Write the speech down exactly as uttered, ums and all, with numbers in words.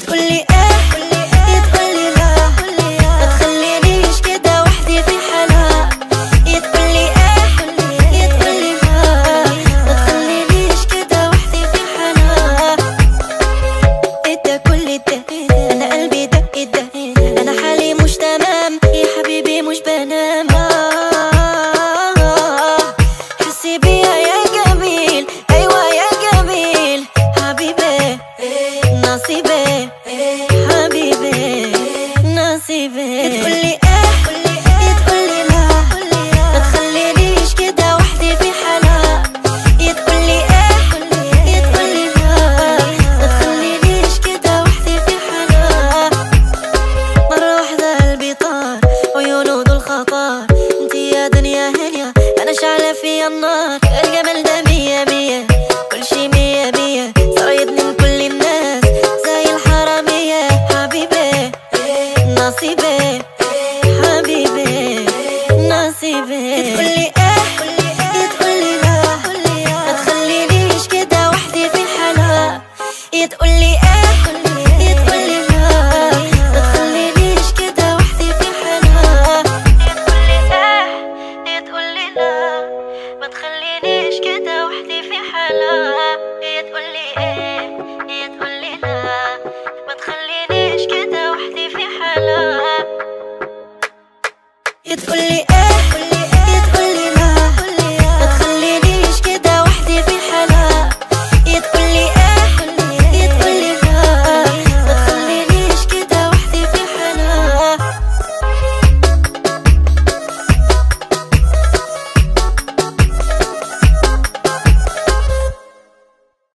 تقولي ايه يا تقولي لا، ما تخلينيش كده وحدي في حالها. يا تقولي ايه يا تقولي لا، ما تخلينيش كده وحدي في حالها. ايه كل ده، انا قلبي دق دق، انا حالي مش تمام يا حبيبي مش بنام. حسي بيا يا جميل، ايوه يا جميل حبيبي نصيبي حبيبي نصيبي. تقولي ايه يا تقولي لا، ما تخلينيش كده وحدي في حالها. يا تقولي ايه يا تقولي لا، ما تخلينيش كده وحدي في حالها. مرة واحدة قلبي طار، عيونه دول خطر، انتي يا دنيا هنيا انا شعلة فيا النار. الجمال ده مية مية، كل شي مية مية، صايدني من كل الناس زي الحرامية. حبيبي نصيبي حبيبي نصيبي. تقولي ايه يا تقولي لا، ما تخلينيش كده وحدي في حالها. يا تقولي ايه يا تقولي لا، ما تخلينيش كده وحدي في حالها. يا تقولي ايه يا تقولي لا، ما تخلينيش كده وحدي في حالها. يا تقولي ايه يا تقولي لا، ما تخلينيش كده وحدي في حالها. يا تقولي